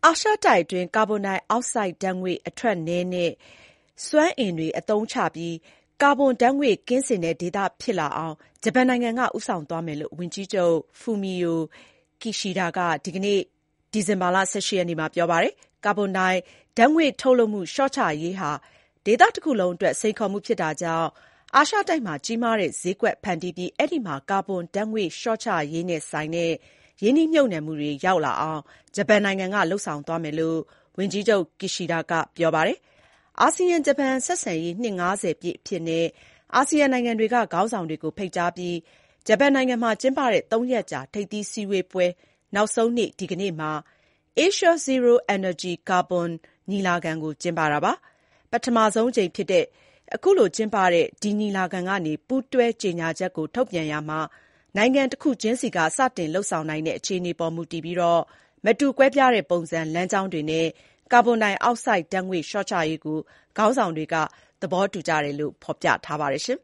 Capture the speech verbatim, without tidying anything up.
အာရှတိုက်အတွင်းကာဗွန်ဒိုင်အောက်ဆိုဒ်ဓာတ်ငွေ့အထွက်နည်းနဲ့စွမ်းအင်တွေအသုံးချပြီးကာဗွန်ဓာတ်ငွေ့ကင်းစင်တဲ့ဒေသဖြစ်လာအောင်ဂျပန်နိုင်ငံကဦးဆောင်သွားမယ်လို့ဝန်ကြီးချုပ် Fumio Kishida ကဒီကနေ့ ဒီဇင်ဘာ ၁၈ ရက်နေ့မှာပြောပါတယ်။ ကာဗွန်ဒိုင်ဓာတ်ငွေ့ထုတ်လုပ်မှုလျှော့ချရေးဟာဒေသတခုလုံးအတွက်စိန်ခေါ်မှုဖြစ်တာကြောင့်အာရှတိုက်မှာကြီးမားတဲ့ဈေးကွက်ဖန်တီးပြီးအဲဒီမှာကာဗွန်ဓာတ်ငွေ့လျှော့ချရေးနဲ့ဆိုင်တဲ့ရင်းနှီးမြှုပ်နှံမှုတွေရောက်လာအောင်ဂျပန်နိုင်ငံကလုပ်ဆောင်သွားမယ်လို့ဝန်ကြီးချုပ် Kishida ကပြောပါတယ်။ အာဆီယံ-ဂျပန်ဆက်ဆံရေးနှစ် ငါးဆယ်ပြည့်အဖြစ်အာဆီယံနိုင်ငံတွေကခေါင်းဆောင်တွေကိုဖိတ်ကြားပြီးဂျပန်နိုင်ငံမှာကျင်းပတဲ့သုံးရက်ကြာထိပ်သီးစည်းဝေးပွဲနောက်ဆုံးနေ့ဒီကနေ့မှာ Asia Zero Energy Carbon ညီလာခံကိုကျင်းပတာပါ။ ပထမဆုံးအကြိမ်ဖြစ်တဲ့အခုလိုကျင်းပတဲ့ဒီညီလာခံကနေပူးတွဲကြေညာချက်ကိုထုတ်ပြန်ရာမှာနိုင်ငံတခုချင်းစီကစတင်လုပ်ဆောင်နိုင်တဲ့အခြေအနေပေါ်မူတည်ပြီးမတူကွဲပြားတဲ့ပုံစံလမ်းကြောင်းတွေနဲ့ကာဗွန်ဒိုင်အောက်ဆိုဒ်ဓာတ်ငွေ့လျှော့ချရေးကိုခေါင်းဆောင်တွေကသဘောတူကြတယ်လို့ဖော်ပြထားပါတယ်